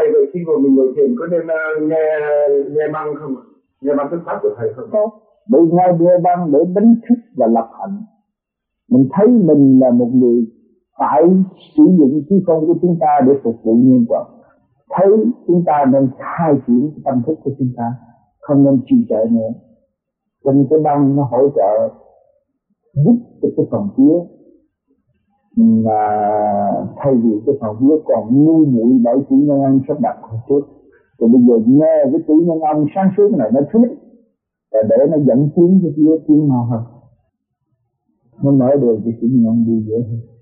rồi khi mà mình ngồi thiền có nên nghe băng không? Nghe băng tiếng pháp của thầy không? Tốt. Bởi ngay nghe băng để đánh thức và lập hạnh. Mình thấy mình là một người phải sử dụng trí khôn của chúng ta để phục vụ nhân quả. Thấy chúng ta nên khai triển tâm thức của chúng ta, không nên trì trệ nữa. Cho nên cái băng nó hỗ trợ giúp cho cái phần vía mà thay vì cái phần vía còn ngu muội bởi chủ nhân ông sắp đặt hồi trước, thì bây giờ nghe cái chủ nhân ông sáng suốt này nó thức và để nó dẫn tiến cái vía tiến mau hơn, nó mở đường cho chủ nhân ông vui vẻ hơn.